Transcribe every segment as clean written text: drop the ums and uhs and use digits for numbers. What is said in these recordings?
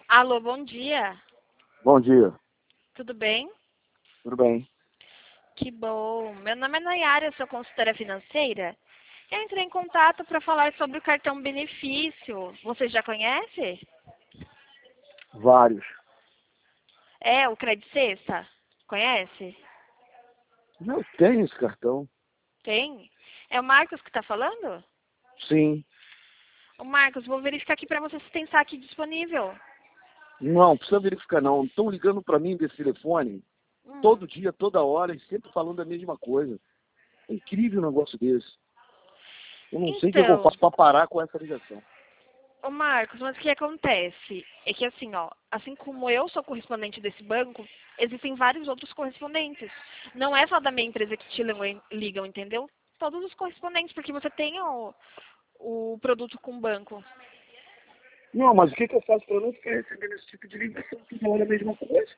Alô, bom dia. Bom dia, Tudo bem? tudo bem? Que bom. Meu nome é Nayara, eu sou consultora financeira. Eu entrei em contato para falar sobre o cartão benefício. Você já conhece? Vários. É, o Credit Sexta? Conhece? Eu tenho esse cartão. Tem? É o Marcos que está falando? Sim. O Marcos, vou verificar aqui para você se tem saque disponível. Não, precisa verificar não. Estão ligando para mim desse telefone Hum. todo dia, toda hora, e sempre falando a mesma coisa. É incrível um negócio desse. Eu não sei o que eu Então, faço para parar com essa ligação. ô Marcos, mas o que acontece? É que assim, ó, assim como eu sou correspondente desse banco, existem vários outros correspondentes. Não é só da minha empresa que te ligam, entendeu? Todos os correspondentes, porque você tem o produto com o banco. Não, mas o que eu faço para não ficar recebendo esse tipo de ligação toda hora a mesma coisa?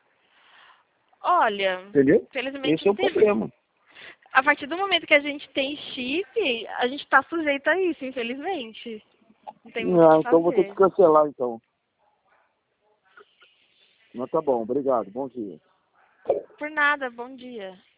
Olha, Entendeu? felizmente Esse é o não tem. problema. A partir do momento que a gente tem chip, a gente está sujeito a isso, infelizmente. Não tem muito o que Ah, então vou ter que fazer. cancelar então. Mas tá bom, obrigado. Bom dia. Por nada, bom dia.